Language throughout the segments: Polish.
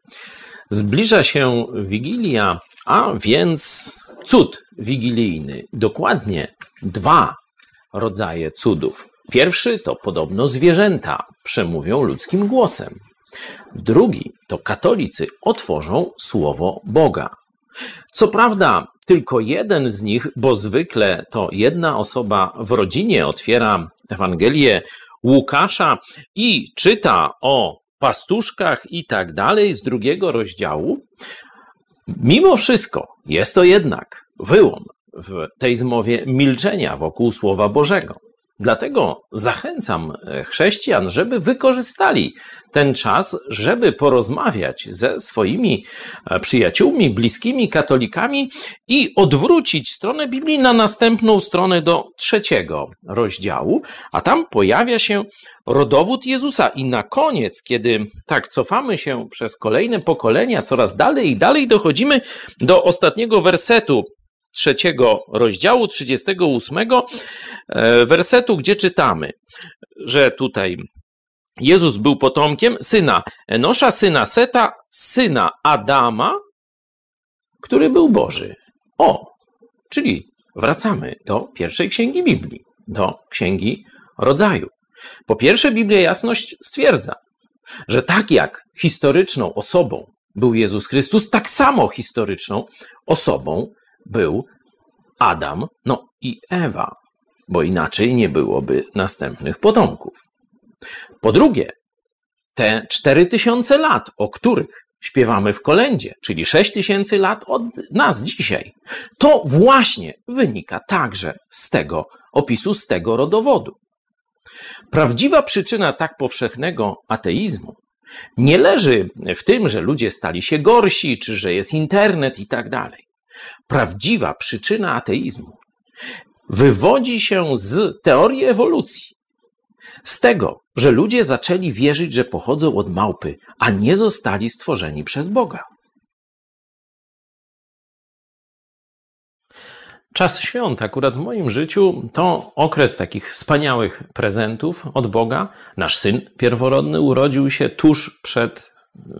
Zbliża się Wigilia, a więc cud wigilijny. Dokładnie 2 rodzaje cudów. Pierwszy to podobno zwierzęta przemówią ludzkim głosem. Drugi to katolicy otworzą słowo Boga. Co prawda tylko jeden z nich, bo zwykle to jedna osoba w rodzinie otwiera Ewangelię Łukasza i czyta o pastuszkach i tak dalej z 2 rozdziału. Mimo wszystko jest to jednak wyłom w tej zmowie milczenia wokół Słowa Bożego. Dlatego zachęcam chrześcijan, żeby wykorzystali ten czas, żeby porozmawiać ze swoimi przyjaciółmi, bliskimi katolikami i odwrócić stronę Biblii na następną stronę do 3 rozdziału, a tam pojawia się rodowód Jezusa. I na koniec, kiedy tak cofamy się przez kolejne pokolenia, coraz dalej i dalej dochodzimy do ostatniego wersetu 3 rozdziału, 38 wersetu, gdzie czytamy, że tutaj Jezus był potomkiem syna Enosza, syna Seta, syna Adama, który był Boży. Czyli wracamy do pierwszej księgi Biblii, do księgi Rodzaju. Po pierwsze, Biblia jasność stwierdza, że tak jak historyczną osobą był Jezus Chrystus, tak samo historyczną osobą był Adam, i Ewa, bo inaczej nie byłoby następnych potomków. Po drugie, te 4000 lat, o których śpiewamy w kolędzie, czyli 6000 lat od nas dzisiaj, to właśnie wynika także z tego opisu, z tego rodowodu. Prawdziwa przyczyna tak powszechnego ateizmu nie leży w tym, że ludzie stali się gorsi, czy że jest internet i tak dalej. Prawdziwa przyczyna ateizmu wywodzi się z teorii ewolucji. Z tego, że ludzie zaczęli wierzyć, że pochodzą od małpy, a nie zostali stworzeni przez Boga. Czas świąt akurat w moim życiu to okres takich wspaniałych prezentów od Boga. Nasz syn pierworodny urodził się tuż przed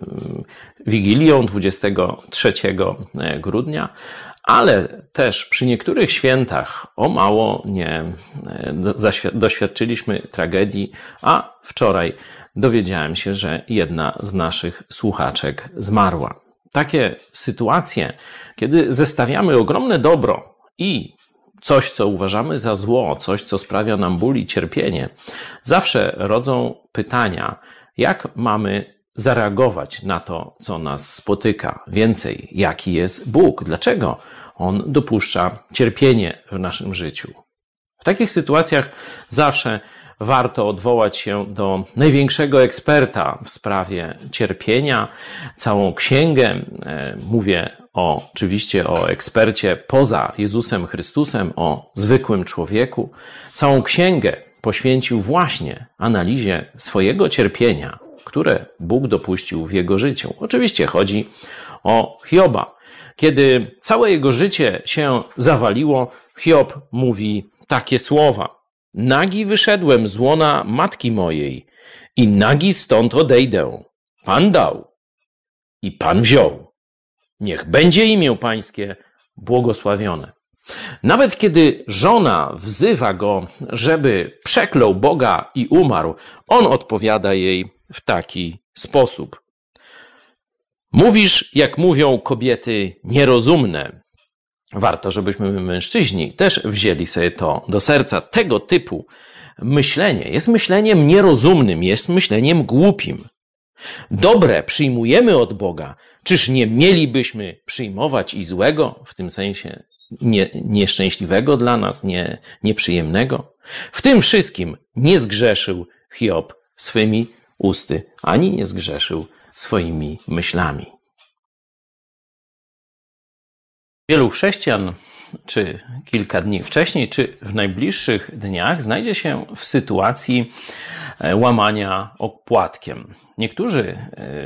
Wigilią 23 grudnia, ale też przy niektórych świętach o mało nie doświadczyliśmy tragedii, a wczoraj dowiedziałem się, że jedna z naszych słuchaczek zmarła. Takie sytuacje, kiedy zestawiamy ogromne dobro i coś, co uważamy za zło, coś, co sprawia nam ból i cierpienie, zawsze rodzą pytania, jak mamy zareagować na to, co nas spotyka. Więcej, jaki jest Bóg? Dlaczego On dopuszcza cierpienie w naszym życiu? W takich sytuacjach zawsze warto odwołać się do największego eksperta w sprawie cierpienia. Całą księgę, mówię oczywiście o ekspercie poza Jezusem Chrystusem, o zwykłym człowieku. Całą księgę poświęcił właśnie analizie swojego cierpienia, które Bóg dopuścił w jego życiu. Oczywiście chodzi o Hioba. Kiedy całe jego życie się zawaliło, Hiob mówi takie słowa: nagi wyszedłem z łona matki mojej i nagi stąd odejdę. Pan dał i Pan wziął. Niech będzie imię Pańskie błogosławione. Nawet kiedy żona wzywa go, żeby przeklął Boga i umarł, on odpowiada jej w taki sposób: mówisz, jak mówią kobiety nierozumne. Warto, żebyśmy my, mężczyźni, też wzięli sobie to do serca. Tego typu myślenie jest myśleniem nierozumnym, jest myśleniem głupim. Dobre przyjmujemy od Boga. Czyż nie mielibyśmy przyjmować i złego, w tym sensie nieszczęśliwego dla nas, nieprzyjemnego? W tym wszystkim nie zgrzeszył Hiob swymi usty, ani nie zgrzeszył swoimi myślami. Wielu chrześcijan, czy kilka dni wcześniej, czy w najbliższych dniach, znajdzie się w sytuacji łamania opłatkiem. Niektórzy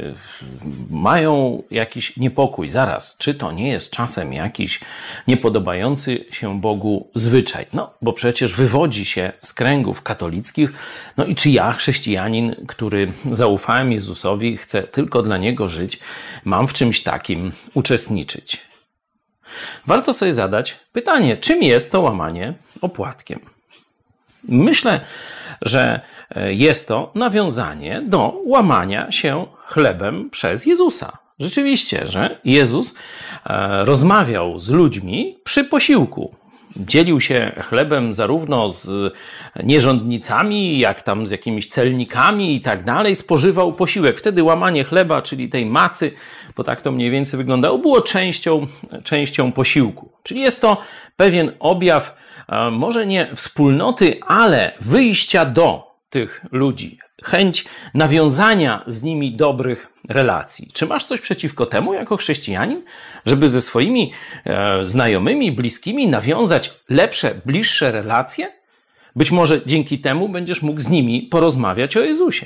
mają jakiś niepokój. Zaraz, czy to nie jest czasem jakiś niepodobający się Bogu zwyczaj? No, bo przecież wywodzi się z kręgów katolickich. No i czy ja, chrześcijanin, który zaufałem Jezusowi, chcę tylko dla Niego żyć, mam w czymś takim uczestniczyć? Warto sobie zadać pytanie, czym jest to łamanie opłatkiem? Myślę, że jest to nawiązanie do łamania się chlebem przez Jezusa. Rzeczywiście, że Jezus rozmawiał z ludźmi przy posiłku. Dzielił się chlebem zarówno z nierządnicami, jak tam z jakimiś celnikami i tak dalej. Spożywał posiłek. Wtedy łamanie chleba, czyli tej macy, bo tak to mniej więcej wyglądało, było częścią posiłku. Czyli jest to pewien objaw, może nie wspólnoty, ale wyjścia do tych ludzi. Chęć nawiązania z nimi dobrych relacji. Czy masz coś przeciwko temu jako chrześcijanin, żeby ze swoimi znajomymi, bliskimi nawiązać lepsze, bliższe relacje? Być może dzięki temu będziesz mógł z nimi porozmawiać o Jezusie.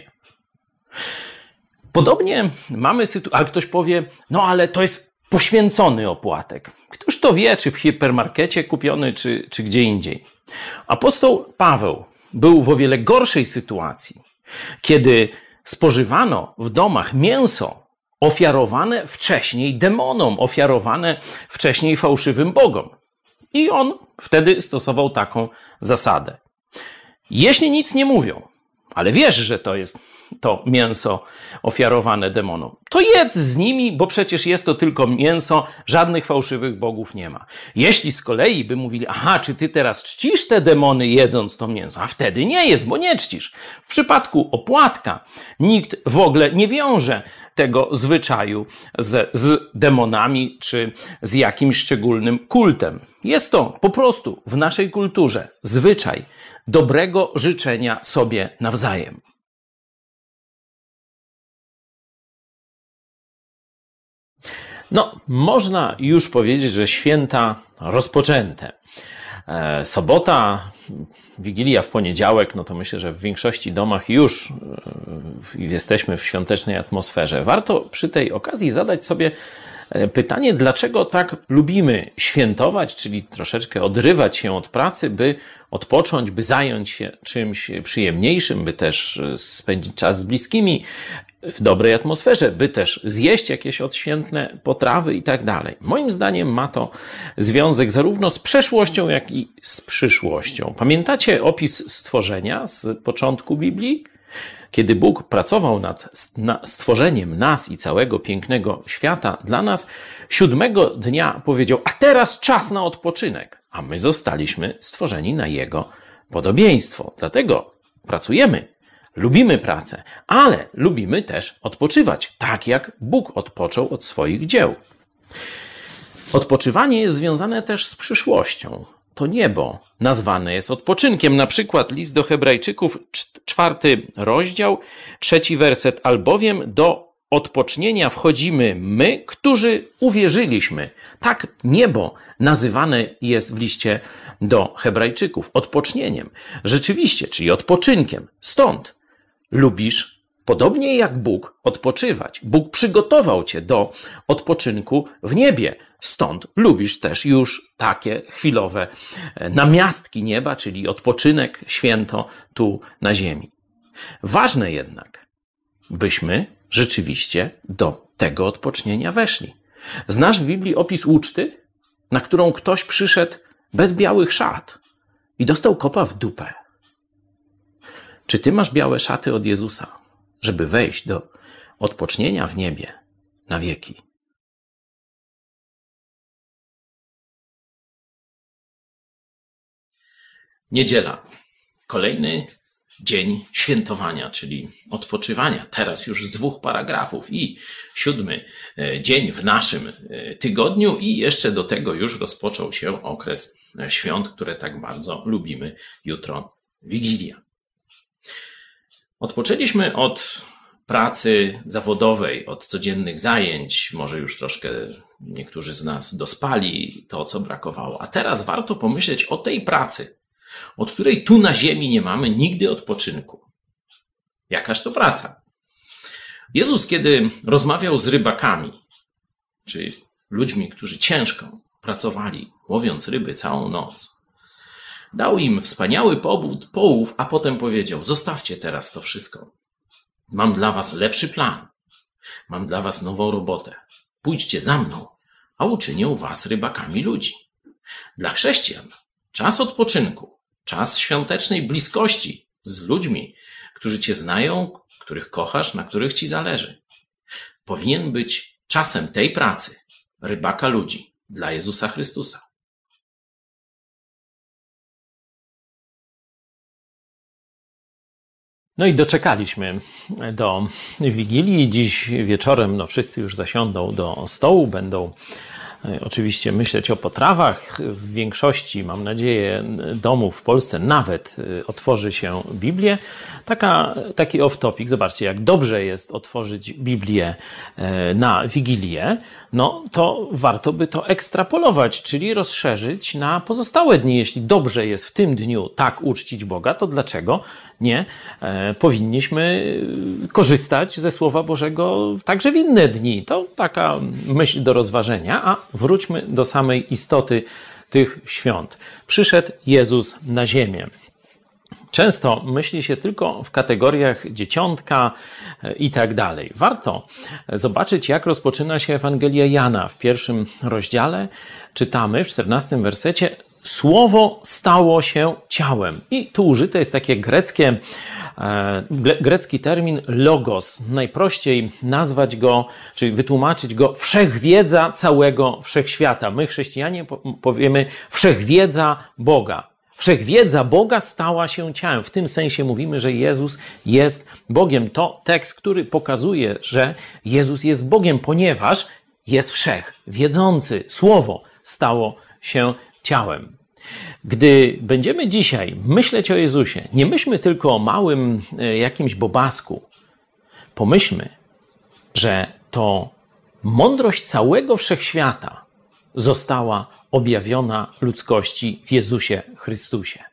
Podobnie mamy sytuację, ale ktoś powie, no ale to jest poświęcony opłatek. Któż to wie, czy w hipermarkecie kupiony, czy gdzie indziej. Apostoł Paweł był w o wiele gorszej sytuacji, kiedy spożywano w domach mięso ofiarowane wcześniej demonom, ofiarowane wcześniej fałszywym bogom. I on wtedy stosował taką zasadę. Jeśli nic nie mówią, ale wiesz, że to jest to mięso ofiarowane demonom, to jedz z nimi, bo przecież jest to tylko mięso, żadnych fałszywych bogów nie ma. Jeśli z kolei by mówili, aha, czy ty teraz czcisz te demony jedząc to mięso, a wtedy nie jedz, bo nie czcisz. W przypadku opłatka nikt w ogóle nie wiąże tego zwyczaju z demonami czy z jakimś szczególnym kultem. Jest to po prostu w naszej kulturze zwyczaj dobrego życzenia sobie nawzajem. No, można już powiedzieć, że święta rozpoczęte. Sobota, Wigilia w poniedziałek, no to myślę, że w większości domach już jesteśmy w świątecznej atmosferze. Warto przy tej okazji zadać sobie pytanie, dlaczego tak lubimy świętować, czyli troszeczkę odrywać się od pracy, by odpocząć, by zająć się czymś przyjemniejszym, by też spędzić czas z bliskimi w dobrej atmosferze, by też zjeść jakieś odświętne potrawy i tak dalej. Moim zdaniem ma to związek zarówno z przeszłością, jak i z przyszłością. Pamiętacie opis stworzenia z początku Biblii? Kiedy Bóg pracował nad stworzeniem nas i całego pięknego świata dla nas, 7 dnia powiedział, a teraz czas na odpoczynek. A my zostaliśmy stworzeni na Jego podobieństwo. Dlatego pracujemy. Lubimy pracę, ale lubimy też odpoczywać, tak jak Bóg odpoczął od swoich dzieł. Odpoczywanie jest związane też z przyszłością. To niebo nazwane jest odpoczynkiem. Na przykład list do Hebrajczyków, 4 rozdział, 3 werset. Albowiem do odpocznienia wchodzimy my, którzy uwierzyliśmy. Tak niebo nazywane jest w liście do Hebrajczyków. Odpocznieniem. Rzeczywiście, czyli odpoczynkiem. Stąd lubisz, podobnie jak Bóg, odpoczywać. Bóg przygotował cię do odpoczynku w niebie. Stąd lubisz też już takie chwilowe namiastki nieba, czyli odpoczynek, święto tu na ziemi. Ważne jednak, byśmy rzeczywiście do tego odpocznienia weszli. Znasz w Biblii opis uczty, na którą ktoś przyszedł bez białych szat i dostał kopa w dupę. Czy ty masz białe szaty od Jezusa, żeby wejść do odpocznienia w niebie na wieki? Niedziela. Kolejny dzień świętowania, czyli odpoczywania. Teraz już z 2 paragrafów i 7 dzień w naszym tygodniu i jeszcze do tego już rozpoczął się okres świąt, które tak bardzo lubimy. Jutro Wigilia. Odpoczęliśmy od pracy zawodowej, od codziennych zajęć, może już troszkę Niektórzy z nas dospali to, co brakowało. A teraz warto pomyśleć o tej pracy, od której tu na ziemi nie mamy nigdy odpoczynku. Jakaż to praca? Jezus, kiedy rozmawiał z rybakami, czy ludźmi, którzy ciężko pracowali, łowiąc ryby całą noc, dał im wspaniały połów, a potem powiedział: zostawcie teraz to wszystko. Mam dla was lepszy plan. Mam dla was nową robotę. Pójdźcie za mną, a uczynię was rybakami ludzi. Dla chrześcijan czas odpoczynku, czas świątecznej bliskości z ludźmi, którzy cię znają, których kochasz, na których ci zależy, powinien być czasem tej pracy rybaka ludzi dla Jezusa Chrystusa. No i doczekaliśmy do Wigilii. Dziś wieczorem wszyscy już zasiądą do stołu, będą oczywiście myśleć o potrawach. W większości, mam nadzieję, domów w Polsce nawet otworzy się Biblię. Taki off-topic. Zobaczcie, jak dobrze jest otworzyć Biblię na Wigilię. No to warto by to ekstrapolować, czyli rozszerzyć na pozostałe dni. Jeśli dobrze jest w tym dniu tak uczcić Boga, to dlaczego nie powinniśmy korzystać ze Słowa Bożego także w inne dni? To taka myśl do rozważenia, a wróćmy do samej istoty tych świąt. Przyszedł Jezus na ziemię. Często myśli się tylko w kategoriach dzieciątka i tak dalej. Warto zobaczyć, jak rozpoczyna się Ewangelia Jana. W 1 rozdziale czytamy w 14 wersecie: Słowo stało się ciałem. I tu użyte jest takie grecki termin logos. Najprościej nazwać go, czyli wytłumaczyć go wszechwiedza całego wszechświata. My, chrześcijanie, powiemy wszechwiedza Boga. Wszechwiedza Boga stała się ciałem. W tym sensie mówimy, że Jezus jest Bogiem. To tekst, który pokazuje, że Jezus jest Bogiem, ponieważ jest wszechwiedzący. Słowo stało się ciałem. Gdy będziemy dzisiaj myśleć o Jezusie, nie myślmy tylko o małym jakimś bobasku. Pomyślmy, że to mądrość całego wszechświata została objawiona ludzkości w Jezusie Chrystusie.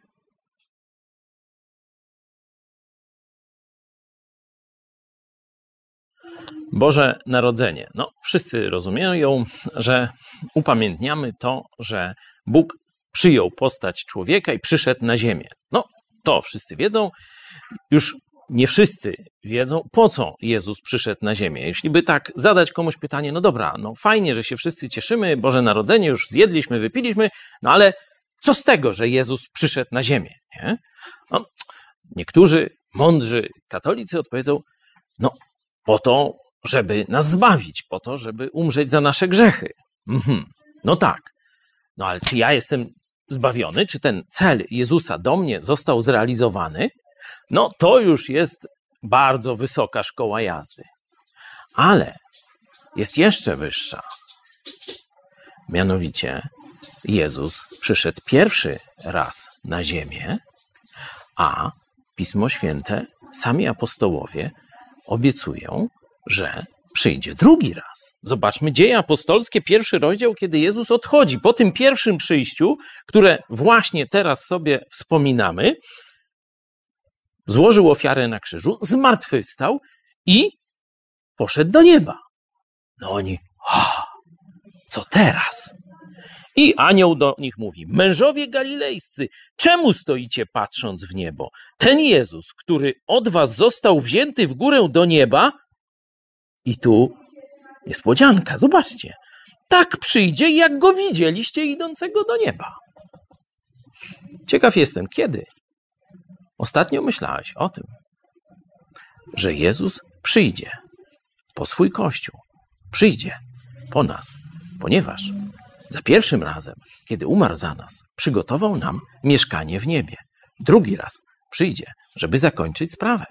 Boże Narodzenie. Wszyscy rozumieją, że upamiętniamy to, że Bóg przyjął postać człowieka i przyszedł na ziemię. To wszyscy wiedzą. Już nie wszyscy wiedzą, po co Jezus przyszedł na ziemię. Jeśli by tak zadać komuś pytanie, dobra, fajnie, że się wszyscy cieszymy, Boże Narodzenie, już zjedliśmy, wypiliśmy, ale co z tego, że Jezus przyszedł na ziemię? Nie? Niektórzy mądrzy katolicy odpowiedzą, po to, żeby nas zbawić, po to, żeby umrzeć za nasze grzechy. Tak. Ale czy ja jestem zbawiony? Czy ten cel Jezusa do mnie został zrealizowany? To już jest bardzo wysoka szkoła jazdy. Ale jest jeszcze wyższa. Mianowicie Jezus przyszedł pierwszy raz na ziemię, a Pismo Święte, sami apostołowie obiecują, że przyjdzie drugi raz. Zobaczmy Dzieje Apostolskie, 1 rozdział, kiedy Jezus odchodzi. Po tym pierwszym przyjściu, które właśnie teraz sobie wspominamy, złożył ofiarę na krzyżu, zmartwychwstał i poszedł do nieba. Oni, co teraz? I anioł do nich mówi: mężowie galilejscy, czemu stoicie patrząc w niebo? Ten Jezus, który od was został wzięty w górę do nieba, i tu niespodzianka, zobaczcie, tak przyjdzie, jak go widzieliście idącego do nieba. Ciekaw jestem, kiedy ostatnio myślałeś o tym, że Jezus przyjdzie po swój Kościół, przyjdzie po nas, ponieważ za pierwszym razem, kiedy umarł za nas, przygotował nam mieszkanie w niebie. Drugi raz przyjdzie, żeby zakończyć sprawę.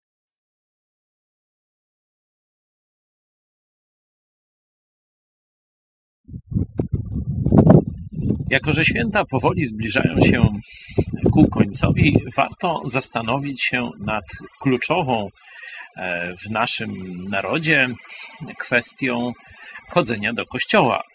Jako że święta powoli zbliżają się ku końcowi, warto zastanowić się nad kluczową w naszym narodzie kwestią chodzenia do kościoła.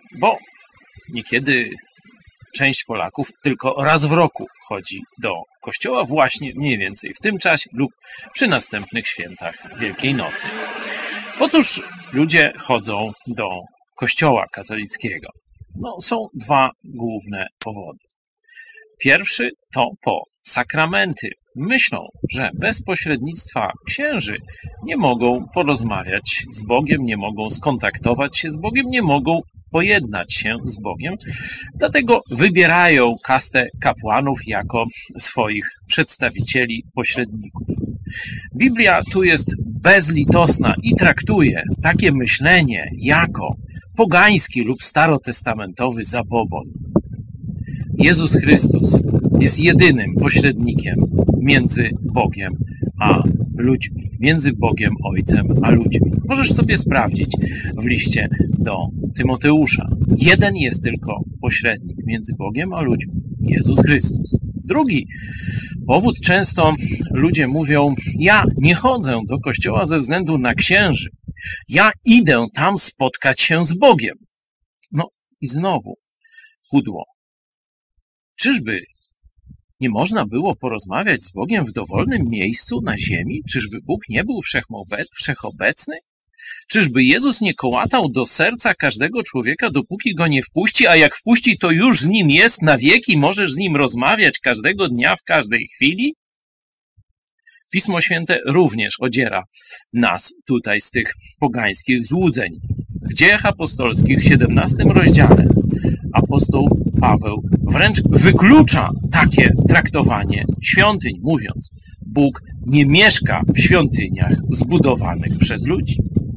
bo niekiedy część Polaków tylko raz w roku chodzi do kościoła właśnie mniej więcej w tym czasie lub przy następnych świętach Wielkiej Nocy. Po cóż ludzie chodzą do kościoła katolickiego? Są dwa główne powody. Pierwszy to po sakramenty. Myślą, że bez pośrednictwa księży nie mogą porozmawiać z Bogiem, nie mogą skontaktować się z Bogiem, nie mogą pojednać się z Bogiem. Dlatego wybierają kastę kapłanów jako swoich przedstawicieli, pośredników. Biblia tu jest bezlitosna i traktuje takie myślenie jako pogański lub starotestamentowy zabobon. Jezus Chrystus jest jedynym pośrednikiem między Bogiem a ludźmi, między Bogiem Ojcem a ludźmi. Możesz sobie sprawdzić w liście do Tymoteusza. Jeden jest tylko pośrednik między Bogiem a ludźmi, Jezus Chrystus. Drugi powód, często ludzie mówią: ja nie chodzę do kościoła ze względu na księży, ja idę tam spotkać się z Bogiem. I znowu pudło. Czyżby nie można było porozmawiać z Bogiem w dowolnym miejscu na ziemi? Czyżby Bóg nie był wszechobecny? Czyżby Jezus nie kołatał do serca każdego człowieka, dopóki go nie wpuści, a jak wpuści, to już z nim jest na wieki, możesz z nim rozmawiać każdego dnia, w każdej chwili? Pismo Święte również odziera nas tutaj z tych pogańskich złudzeń. W Dziejach Apostolskich w 17 rozdziale apostoł Paweł wręcz wyklucza takie traktowanie świątyń, mówiąc: Bóg nie mieszka w świątyniach zbudowanych przez ludzi.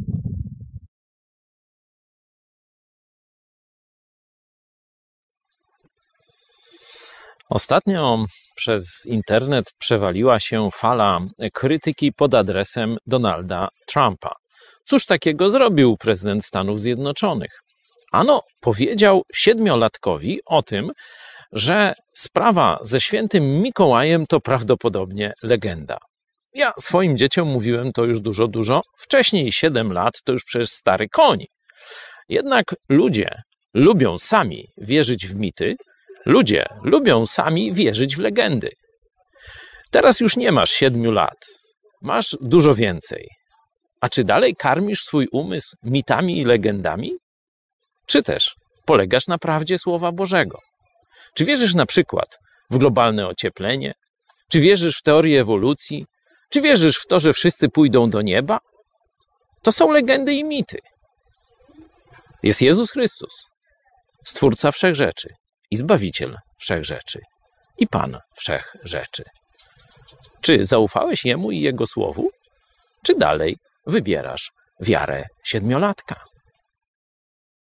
Ostatnio przez internet przewaliła się fala krytyki pod adresem Donalda Trumpa. Cóż takiego zrobił prezydent Stanów Zjednoczonych? Ano, powiedział 7-latkowi o tym, że sprawa ze świętym Mikołajem to prawdopodobnie legenda. Ja swoim dzieciom mówiłem to już dużo wcześniej. 7 lat to już przecież stary koń. Jednak ludzie lubią sami wierzyć w mity, ludzie lubią sami wierzyć w legendy. Teraz już nie masz 7 lat, masz dużo więcej. A czy dalej karmisz swój umysł mitami i legendami? Czy też polegasz na prawdzie Słowa Bożego? Czy wierzysz na przykład w globalne ocieplenie? Czy wierzysz w teorię ewolucji? Czy wierzysz w to, że wszyscy pójdą do nieba? To są legendy i mity. Jest Jezus Chrystus, Stwórca wszechrzeczy i Zbawiciel wszechrzeczy i Pan wszechrzeczy. Czy zaufałeś Jemu i Jego Słowu? Czy dalej wybierasz wiarę 7-latka?